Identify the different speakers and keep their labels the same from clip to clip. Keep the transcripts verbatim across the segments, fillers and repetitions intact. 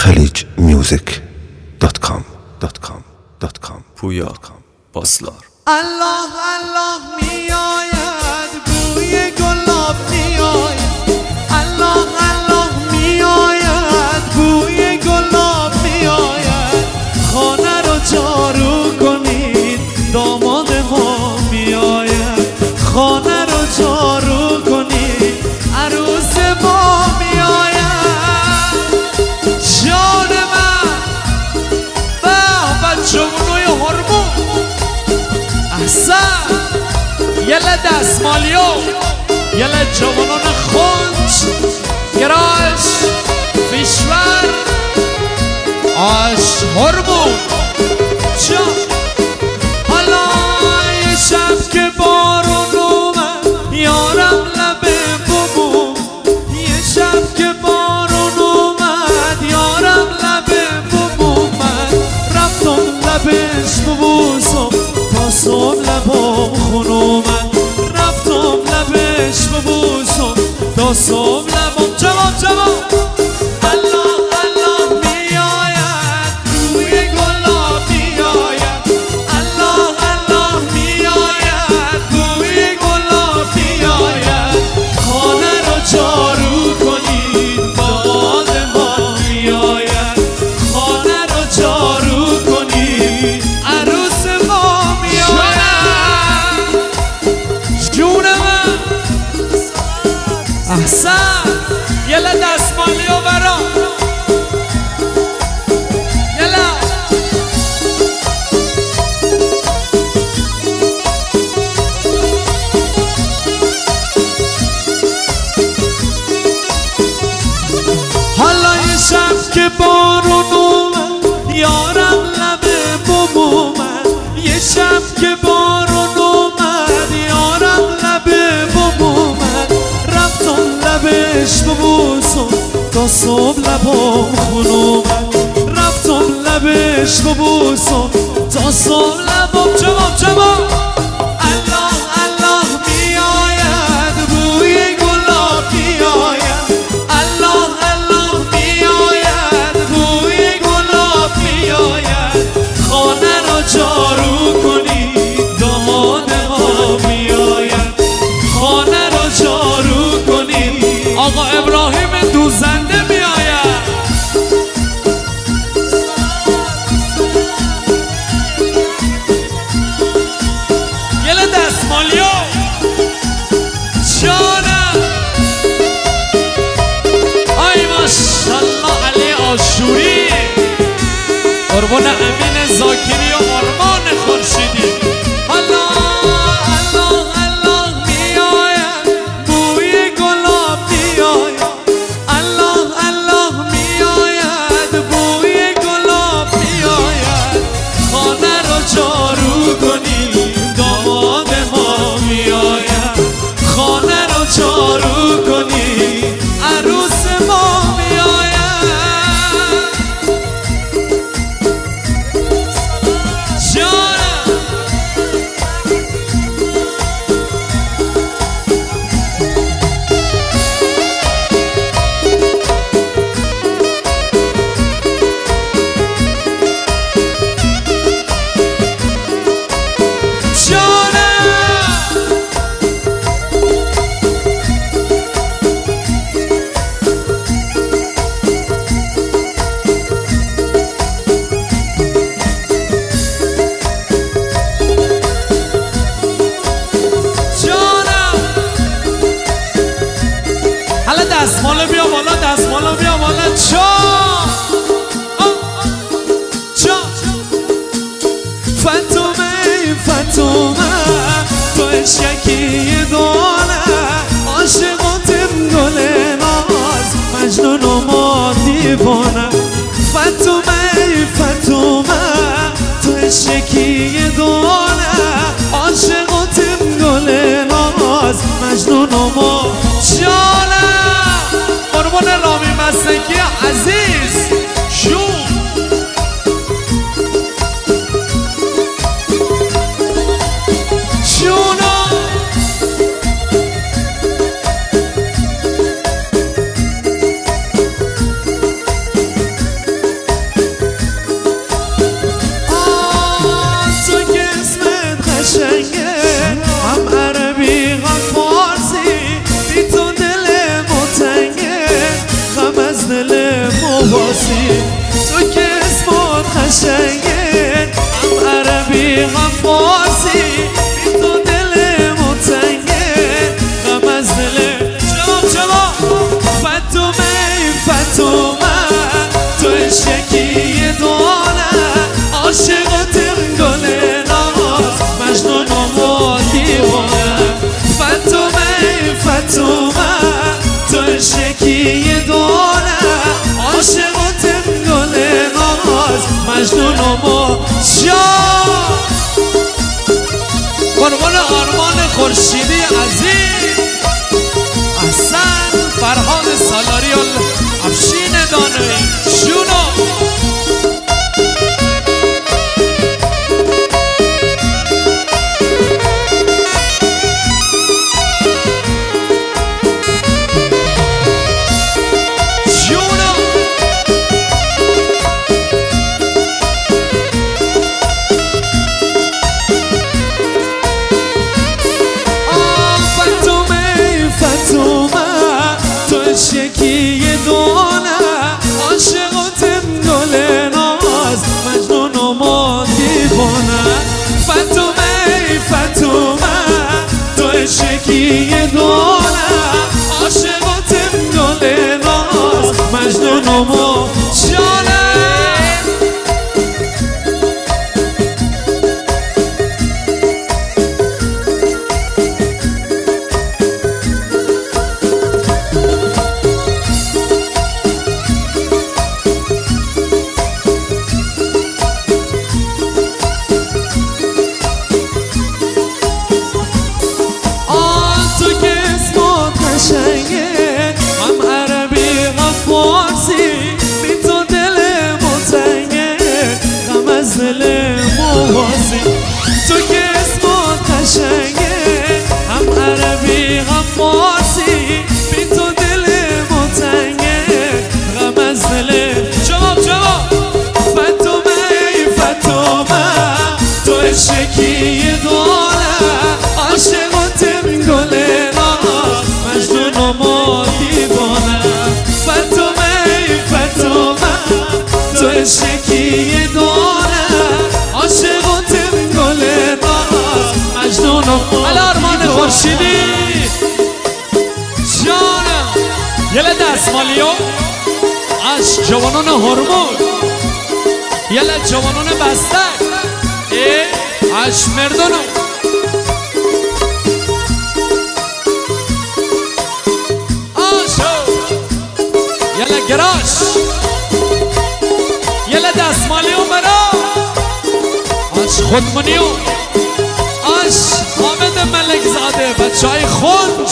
Speaker 1: خلیج میوزیک دات کام دات کام دات کام
Speaker 2: پویا پاسدار.
Speaker 3: الله الله میآید بوی گلاب میآید، الله الله میآید بوی گلاب میآید، خانه رو جارو کنید داماد ما میآید، خانه رو جارو کنید عروس ما میآید. جان من به بچه‌ونوی هرمون احسن یله دستمالیو یله جوانان خونج گراش فیشور آش هرمون جا. حالا یه شب که بارون اومد یارم لبه ببوم، یه شب که بارون اومد یارم لبه ببوم، من رفتم لبش ببوسم تا صبح لبام خون اومد، رفتم لبش ببوسم تا صبح لبام. جواب جواب الله الله میآید بوی گلاب میآید، الله الله میآید بوی گلاب میآید، خانه رو جارو کنید باد ما میآید، خانه رو جارو کنید عروس ما میآید. جون من احسن یله دستمالیو برام یله حالا یه شب که بارون اومد یارم لبه ببومد، یه شب که بارون اومد یارم لبه ببومد، رفتم لبش ببوسم تا صبح لبام خون اومد، رفتم لبش ببوسم تا صبح لبام. جواب جواب الله الله میآید بوی گلاب میآید، الله الله میآید بوی گلاب میآید، خانه رو جارو کنید داماد ما میآید، خانه رو جارو کنید آقا ابراهیم دوزنده میآید. یله دستمالیو جانم آی ماشالله علی آشوری قربون امین زاکری و آرمان خورشیدی. الله الله الله میآید بوی گلاب میآید، الله الله میآید بوی گلاب میآید، خانه رو جارو کنید داماد ما میآید، خانه رو جارو کنید عروس ما میآید. جانم دستمالو بیا بالا، دستمالو بیا بالا. چا چا فتومه فتومه تو اشکی دانه عاشقاتم گل ناز مجنون و ما دیوانه، فتومه فتومه تو اشکی دانه عاشقاتم گل ناز مجنون و ما. جانم قربان رامی مستکی عزیز شون شونم خورشیدی عزیز، احسن فرهاد سالاریال، افشین دانایی شونو.
Speaker 4: شکی دونه عاشقاتم گل ناز مجنون و ما دیوانه فتومه فتومه تو شکی دونه عاشقاتم گل ناز مجنون و ما جانه. هم عربی غفاسی بی تو دل متنگه غم از دل موازی تو که اسمت قشنگه هم عربی غفاسی بی تو دل متنگه غم از دل جواب جواب فتومه فتومه تو شکی داره عاشقاتم گله مجنون و ما دیوانه فتومه فتومه تو شکی داره عاشقاتم گله مجنون و ما
Speaker 3: الارمان خورشیدی جانم. یله دستمالیو از جوانان هرمون، یله جوانان بستک ای از مردونو. یله گراش یله دستمالیو برا آش خودمونیو آش حامد ملک زاده بچه های خونج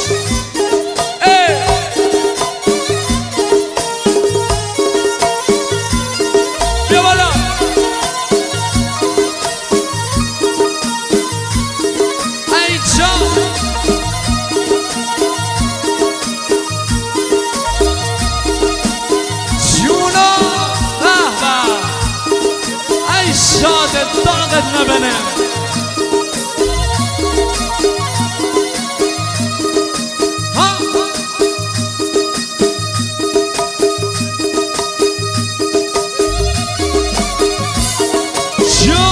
Speaker 3: بیا بالا. ای جان شاد داغت نبنه ها شو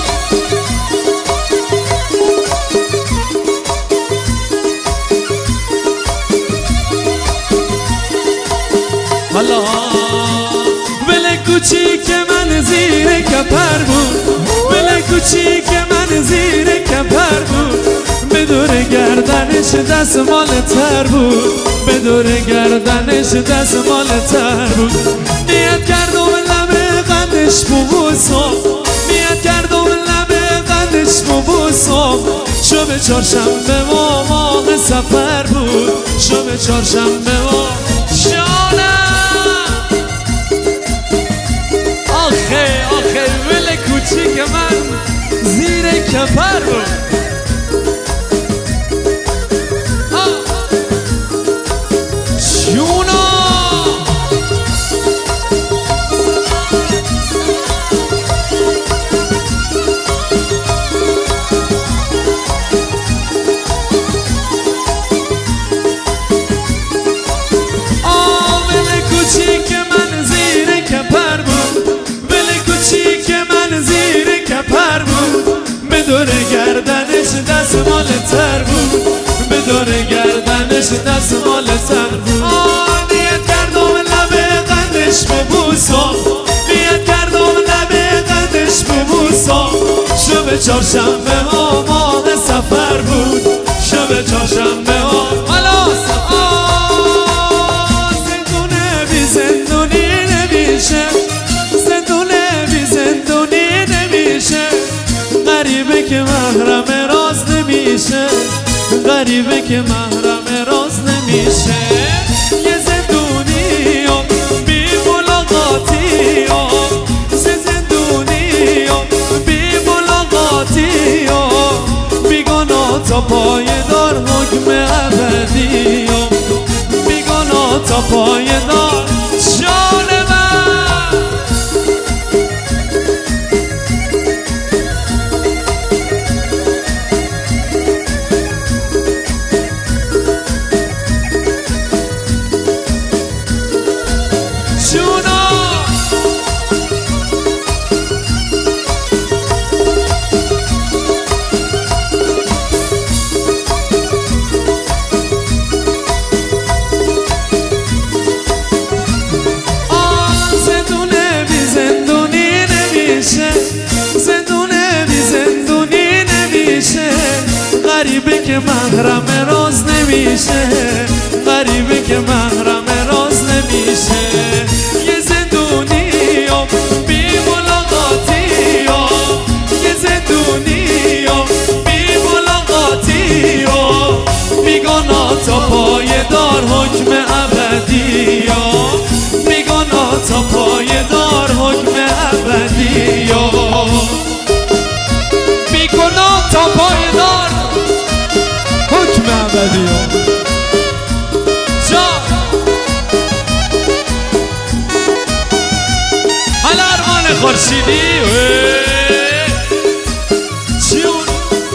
Speaker 3: حالا بله کوچیک من زیر کپر بود بله کوچیک من زیر کپر بود به دور گردنش دستمال تر بود به دور گردنش دستمال تر بود نیت کردم لب قندش ببوسم نیت کردم لب قندش ببوسم شب چهارشنبه و ماه سفر بود شب چهارشنبه و جانم. آخه آخه ول کوچیک من زیر کپر بود. جونا آه ول کوچیک من زیر کپر بود ول کوچیک من زیر کپر بود به دور گردنش دستمال تر بود به دور گردنش دستمال تر بود. آه نیت کردم لب قندش ببوسم نیت کردم لب قندش ببوسم شب چهارشنبه و ماه سفر بود شب چهارشنبه و خلاص. آه زندونه بی زندونی نمیشه زندونه بی زندونی نمیشه غریبه که محرم راز نمیشه
Speaker 4: غریبه که محرم راز نمیشه یه زندونی و بی ملاقاتی و سه زندونی و بی ملاقاتی و بیگانا تا پای دار حکم ابدی و بیگانا تا پای دار جان من غریبه که محرم راز نمیشه غریبه که محرم راز نمیشه یه زندونی و بی ملاقاتی و یه زندونی و بی ملاقاتی و بیگانا تا پای دار حکم ابدی و بیگانا تا پای دار حکم ابدی و بیگانا تا پای دار حکم ابدی جان حالا ارمان خورشیدی جون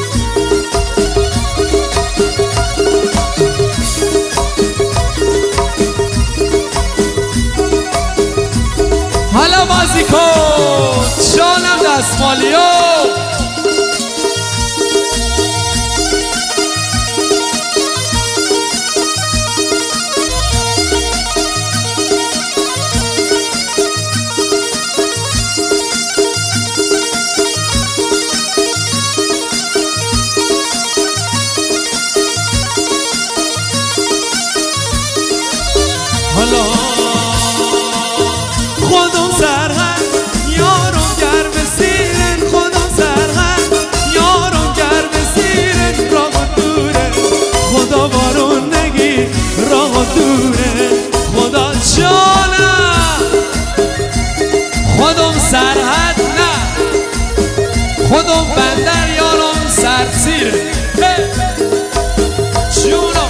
Speaker 4: حالا بازی کن جانم دستمالیو خودم سرهن یارم گرم سیرن خودم سرهن یارم گرم سیرن راه دوره خدا بارون نگی راه دوره خدا جانم خودم سرحد نه خودم بندر یارم سرسیره جونم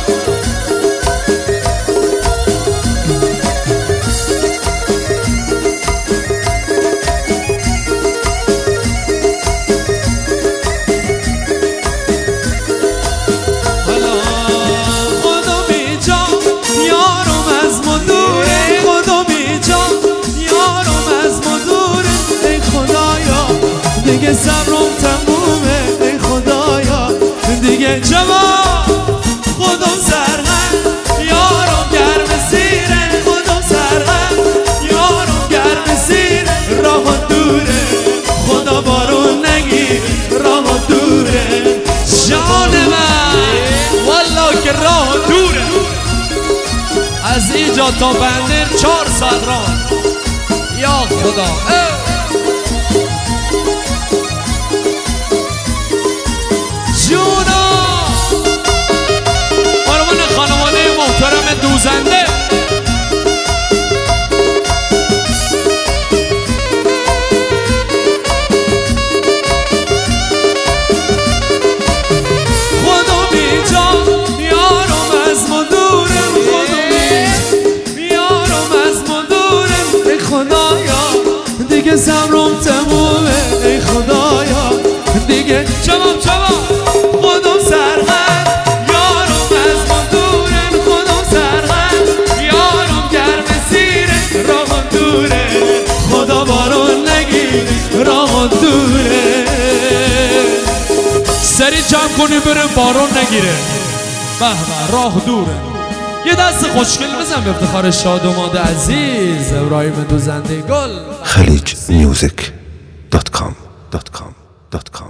Speaker 4: دیگه صبرم تمومه ای خدایا دیگه جواب خودم سرهن یارم گرم سیره خودم سرهن یارم گرم سیره راه دوره خدا بارون نگیر راه دوره جان من والا که راه دوره از اینجا تا بندر چهار ساعت راه یا خدا دوزنده خودم اینجا یارم از ما دورم خودم یارم از ما دورم ای خدایا دیگه صبرم تمومه ای خدایا دیگه جواب جواب خودم سرهن یارم از ما دورم خودم سرهن یارم گرم سیره راه دوره خدا بارون نگیر راه دوره سری جمع کنی بریم بارون نگیره به به راه دوره یه دست خوشگل بزن به افتخار شادوماد عزیز ابراهیم دوزنده گل
Speaker 1: خلیج میوزیک دات کام دات کام دات کام